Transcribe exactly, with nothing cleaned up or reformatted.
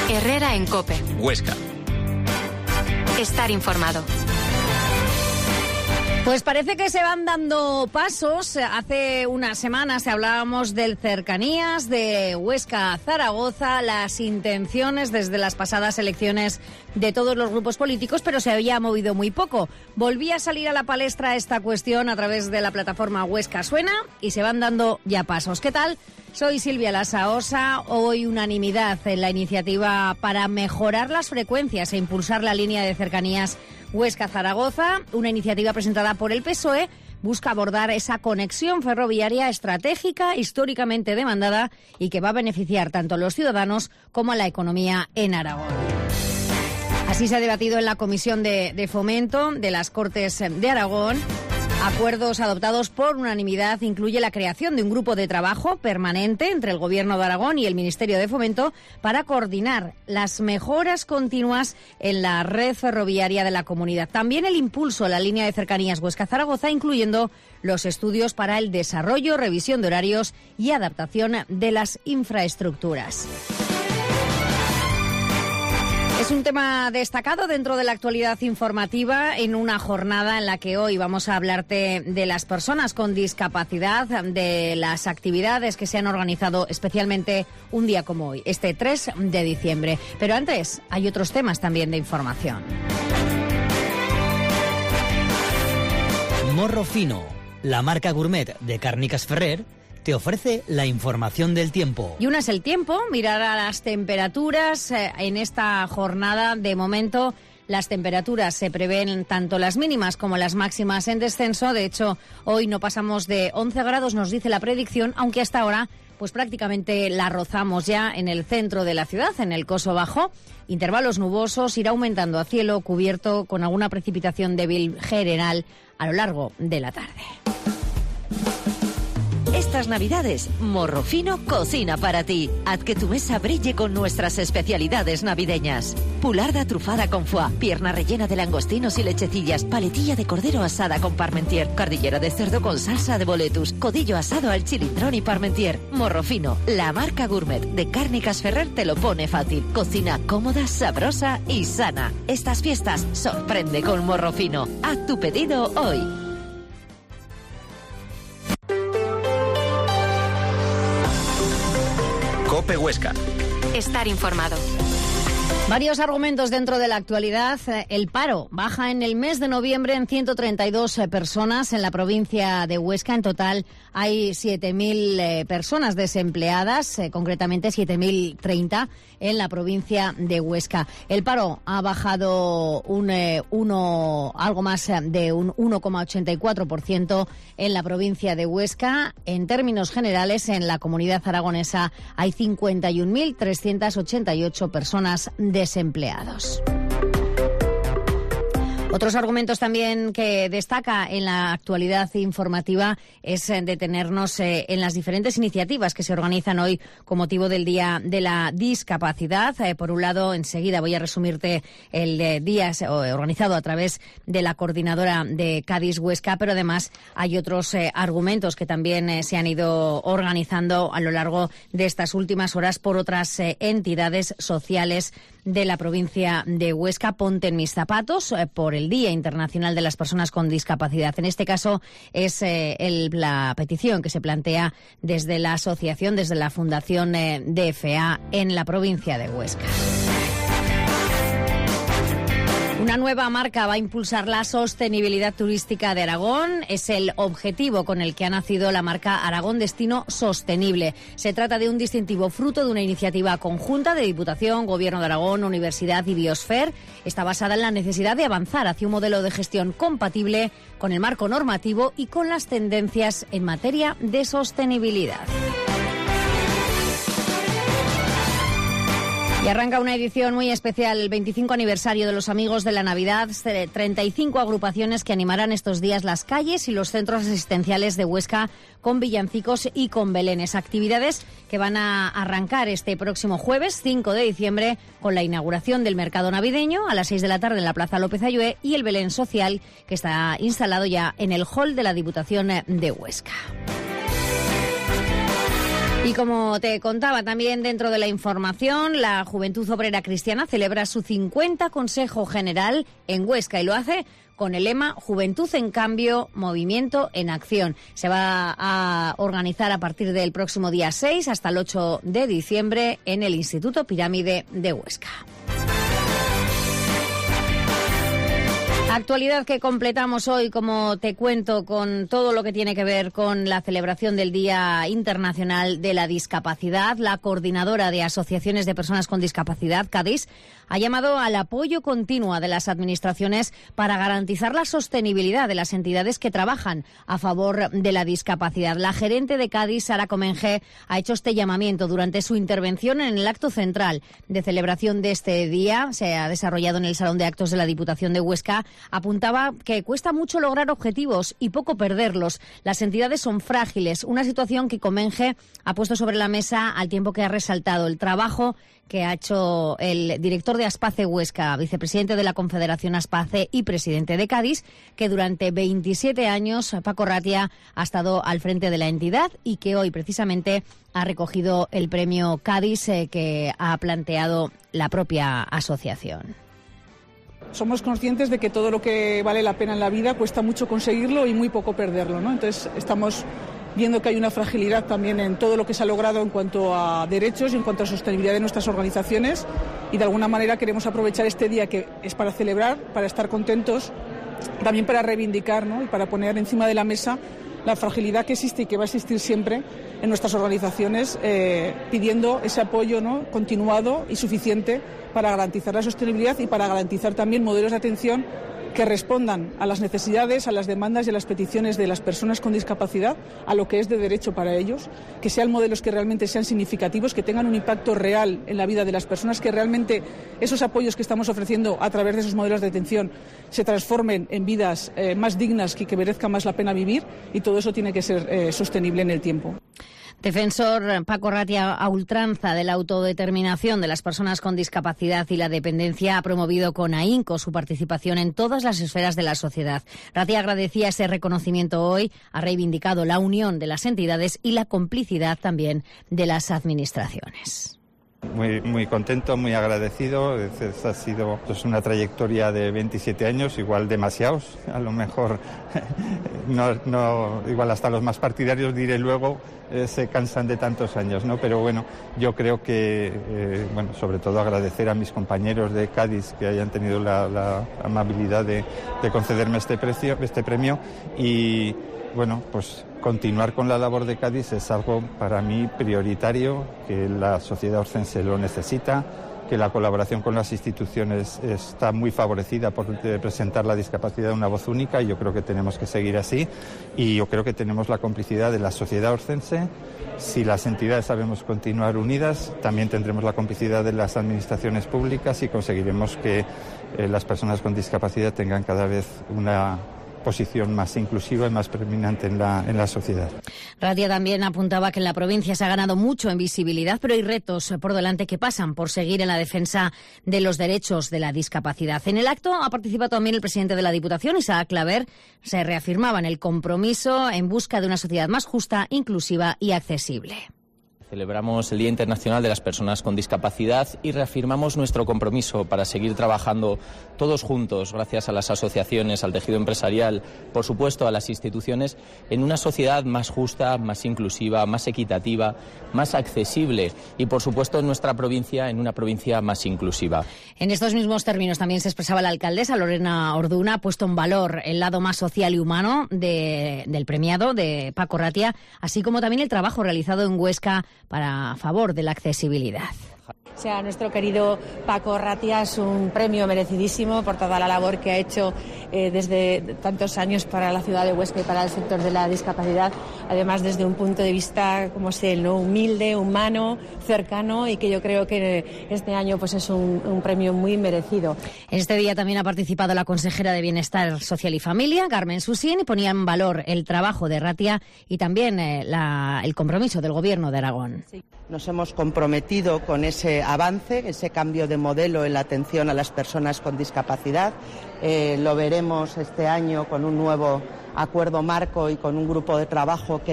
Herrera en COPE. Huesca. Estar informado. Pues parece que se van dando pasos. Hace unas semanas hablábamos del Cercanías, de Huesca-Zaragoza, las intenciones desde las pasadas elecciones de todos los grupos políticos, pero se había movido muy poco. Volvía a salir a la palestra esta cuestión a través de la plataforma Huesca Suena y se van dando ya pasos. ¿Qué tal? Soy Silvia Lasaosa. Hoy unanimidad en la iniciativa para mejorar las frecuencias e impulsar la línea de cercanías Huesca-Zaragoza, una iniciativa presentada por el P S O E, busca abordar esa conexión ferroviaria estratégica, históricamente demandada y que va a beneficiar tanto a los ciudadanos como a la economía en Aragón. Así se ha debatido en la Comisión de, de Fomento de las Cortes de Aragón. Acuerdos adoptados por unanimidad incluye la creación de un grupo de trabajo permanente entre el Gobierno de Aragón y el Ministerio de Fomento para coordinar las mejoras continuas en la red ferroviaria de la comunidad. También el impulso a la línea de cercanías Huesca-Zaragoza, incluyendo los estudios para el desarrollo, revisión de horarios y adaptación de las infraestructuras. Es un tema destacado dentro de la actualidad informativa en una jornada en la que hoy vamos a hablarte de las personas con discapacidad, de las actividades que se han organizado especialmente un día como hoy, este tres de diciembre. Pero antes hay otros temas también de información. Morro Fino, la marca gourmet de Càrniques Ferrer, te ofrece la información del tiempo. Y una es el tiempo, mirar a las temperaturas eh, en esta jornada. De momento, las temperaturas se prevén tanto las mínimas como las máximas en descenso. De hecho, hoy no pasamos de once grados, nos dice la predicción, aunque hasta ahora pues prácticamente la rozamos ya en el centro de la ciudad, en el Coso Bajo. Intervalos nubosos, irá aumentando a cielo cubierto con alguna precipitación débil general a lo largo de la tarde. Estas Navidades, Morro Fino cocina para ti. Haz que tu mesa brille con nuestras especialidades navideñas. Pularda trufada con foie, pierna rellena de langostinos y lechecillas, paletilla de cordero asada con parmentier, cordillera de cerdo con salsa de boletus, codillo asado al chilindrón y parmentier. Morro Fino, la marca gourmet de Càrniques Ferrer, te lo pone fácil. Cocina cómoda, sabrosa y sana. Estas fiestas sorprende con Morro Fino. Haz tu pedido hoy. COPE Huesca. Estar informado. Varios argumentos dentro de la actualidad. El paro baja en el mes de noviembre en ciento treinta y dos personas en la provincia de Huesca. En total hay siete mil eh, personas desempleadas, eh, concretamente siete mil treinta en la provincia de Huesca. El paro ha bajado un eh, uno, algo más de un uno coma ochenta y cuatro por ciento en la provincia de Huesca. En términos generales, en la comunidad aragonesa hay cincuenta y un mil trescientas ochenta y ocho personas desempleados. Otros argumentos también que destaca en la actualidad informativa es detenernos eh, en las diferentes iniciativas que se organizan hoy con motivo del Día de la Discapacidad. Eh, por un lado, enseguida voy a resumirte el eh, día eh, organizado a través de la coordinadora de Cádiz-Huesca, pero además hay otros eh, argumentos que también eh, se han ido organizando a lo largo de estas últimas horas por otras eh, entidades sociales de la provincia de Huesca. Ponte en mis zapatos eh, por el Día Internacional de las Personas con Discapacidad. En este caso es eh, el, la petición que se plantea desde la asociación, desde la Fundación eh, D F A en la provincia de Huesca. Una nueva marca va a impulsar la sostenibilidad turística de Aragón. Es el objetivo con el que ha nacido la marca Aragón Destino Sostenible. Se trata de un distintivo fruto de una iniciativa conjunta de Diputación, Gobierno de Aragón, Universidad y Biosfer. Está basada en la necesidad de avanzar hacia un modelo de gestión compatible con el marco normativo y con las tendencias en materia de sostenibilidad. Y arranca una edición muy especial, el veinticinco aniversario de los Amigos de la Navidad, treinta y cinco agrupaciones que animarán estos días las calles y los centros asistenciales de Huesca con villancicos y con belenes. Actividades que van a arrancar este próximo jueves, cinco de diciembre, con la inauguración del mercado navideño a las seis de la tarde en la Plaza López Ayué y el Belén Social, que está instalado ya en el hall de la Diputación de Huesca. Y como te contaba también dentro de la información, la Juventud Obrera Cristiana celebra su cincuenta Consejo General en Huesca y lo hace con el lema Juventud en Cambio, Movimiento en Acción. Se va a organizar a partir del próximo día seis hasta el ocho de diciembre en el Instituto Pirámide de Huesca. Actualidad que completamos hoy, como te cuento, con todo lo que tiene que ver con la celebración del Día Internacional de la Discapacidad. La coordinadora de asociaciones de personas con discapacidad, Cádiz, ha llamado al apoyo continuo de las administraciones para garantizar la sostenibilidad de las entidades que trabajan a favor de la discapacidad. La gerente de Cádiz, Sara Comenge, ha hecho este llamamiento durante su intervención en el acto central de celebración de este día. Se ha desarrollado en el Salón de Actos de la Diputación de Huesca. Apuntaba que cuesta mucho lograr objetivos y poco perderlos. Las entidades son frágiles, una situación que Comenge ha puesto sobre la mesa al tiempo que ha resaltado el trabajo que ha hecho el director de Aspace Huesca, vicepresidente de la Confederación Aspace y presidente de Cádiz, que durante veintisiete años, Paco Ratia, ha estado al frente de la entidad y que hoy precisamente ha recogido el premio Cádiz eh, que ha planteado la propia asociación. Somos conscientes de que todo lo que vale la pena en la vida cuesta mucho conseguirlo y muy poco perderlo, ¿no? Entonces estamos viendo que hay una fragilidad también en todo lo que se ha logrado en cuanto a derechos y en cuanto a sostenibilidad de nuestras organizaciones y de alguna manera queremos aprovechar este día que es para celebrar, para estar contentos, también para reivindicar, ¿no? Y para poner encima de la mesa la fragilidad que existe y que va a existir siempre en nuestras organizaciones, eh, pidiendo ese apoyo, ¿no? continuado y suficiente para garantizar la sostenibilidad y para garantizar también modelos de atención que respondan a las necesidades, a las demandas y a las peticiones de las personas con discapacidad, a lo que es de derecho para ellos, que sean modelos que realmente sean significativos, que tengan un impacto real en la vida de las personas, que realmente esos apoyos que estamos ofreciendo a través de esos modelos de atención se transformen en vidas eh, más dignas y que merezca más la pena vivir, y todo eso tiene que ser eh, sostenible en el tiempo. Defensor Paco Ratia a ultranza de la autodeterminación de las personas con discapacidad y la dependencia, ha promovido con ahínco su participación en todas las esferas de la sociedad. Ratia agradecía ese reconocimiento hoy, ha reivindicado la unión de las entidades y la complicidad también de las administraciones. Muy, muy contento, muy agradecido. Es, ha sido pues, una trayectoria de veintisiete años, igual demasiados. A lo mejor, no, no, igual hasta los más partidarios, diré luego, eh, se cansan de tantos años, ¿no? Pero bueno, yo creo que, eh, bueno, sobre todo agradecer a mis compañeros de Cádiz que hayan tenido la, la amabilidad de, de concederme este, precio, este premio y, bueno, pues continuar con la labor de Cádiz es algo para mí prioritario, que la sociedad orcense lo necesita, que la colaboración con las instituciones está muy favorecida por presentar la discapacidad de una voz única y yo creo que tenemos que seguir así y yo creo que tenemos la complicidad de la sociedad orcense. Si las entidades sabemos continuar unidas, también tendremos la complicidad de las administraciones públicas y conseguiremos que eh, las personas con discapacidad tengan cada vez una posición más inclusiva y más preeminente en la, en la sociedad. Ratia también apuntaba que en la provincia se ha ganado mucho en visibilidad, pero hay retos por delante que pasan por seguir en la defensa de los derechos de la discapacidad. En el acto ha participado también el presidente de la Diputación, Isaac Claver. Se reafirmaba en el compromiso en busca de una sociedad más justa, inclusiva y accesible. Celebramos el Día Internacional de las Personas con Discapacidad y reafirmamos nuestro compromiso para seguir trabajando todos juntos, gracias a las asociaciones, al tejido empresarial, por supuesto a las instituciones, en una sociedad más justa, más inclusiva, más equitativa, más accesible y, por supuesto, en nuestra provincia, en una provincia más inclusiva. En estos mismos términos también se expresaba la alcaldesa Lorena Orduna, ha puesto en valor el lado más social y humano de, del premiado, de Paco Ratia, así como también el trabajo realizado en Huesca para favor de la accesibilidad. O sea, nuestro querido Paco Ratia es un premio merecidísimo por toda la labor que ha hecho eh, desde tantos años para la ciudad de Huesca y para el sector de la discapacidad, además desde un punto de vista, como sé, ¿no? humilde, humano, cercano, y que yo creo que este año pues es un, un premio muy merecido. En este día también ha participado la consejera de Bienestar Social y Familia, Carmen Susín, y ponía en valor el trabajo de Ratia y también eh, la, el compromiso del Gobierno de Aragón. Sí. Nos hemos comprometido con ese avance, ese cambio de modelo en la atención a las personas con discapacidad. Eh, lo veremos este año con un nuevo acuerdo marco y con un grupo de trabajo que